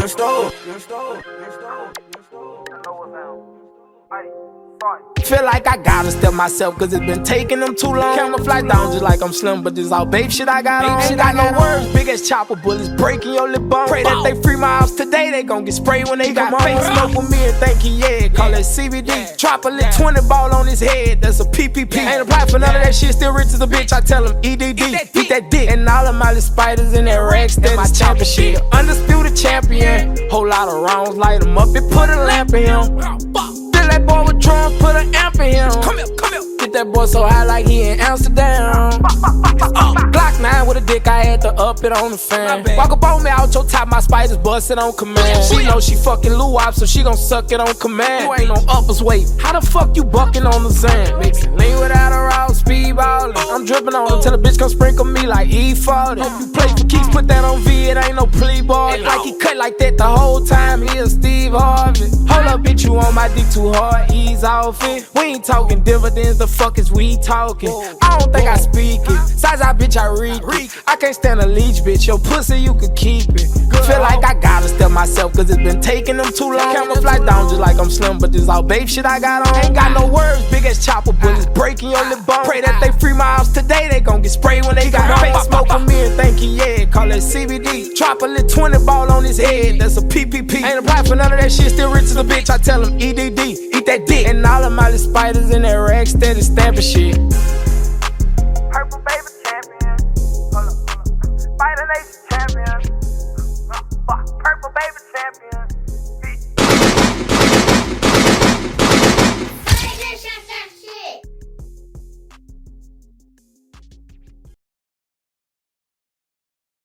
Feel like I gotta step myself, cause it's been taking them too long. Camouflage down just like I'm slim, but this all babe shit I got on. Ain't got no words, big ass chopper bullets breaking your lip bone. Pray that they free my house today, they gon' get sprayed when they got face smoke with me and think he yeah. Call it CBD, drop a little 20 ball on his head, that's a PPP. Ain't apply for none of that shit, still rich as a bitch, I tell him EDD. Eat that dick, and all of my little spiders in that rack, that's my championship. Undisputed champion, whole lot of rounds, light him up and put a lamp in him. That boy with drums, put an amp in him. Come here. Get that boy so high like he in Amsterdam. Glock 9 with a dick, I had to up it on the fan. Walk up on me out your top, my spiders bustin' on command. She know she fucking Lou-Wop, so she gon' suck it on command. You ain't on uppers weight, how the fuck you bucking on the sand? Mixin' lean without a raw speedballin'. I'm drippin' on him till the bitch come sprinkle me like E40. Hope you play for keeps, put that on V, it ain't no plea ball. Like he cut like that the whole time, he a Steve Harvey. Hold up, bitch, you on my dick too hard, ease off it. We ain't talking dividends, the fuck is we talking? I don't think I speak it. Size out, bitch, I read it. I can't stand a leech, bitch. Your pussy, you could keep it. Feel like I gotta step myself, cause it's been taking them too long. Camouflage down just like I'm slim, but this all babe shit I got on. Ain't got no words, big ass chopper bullets breaking your lip bone. Pray that they free my house today, they gon' get sprayed when they got face smoke with me and think he yeah. Call it CBD, drop a little 20 ball on his head, that's a PPP. Ain't apply for none of that shit, still rich as a bitch, I tell him EDD. Eat that dick, and all of my little spiders in that rack steady stamping shit.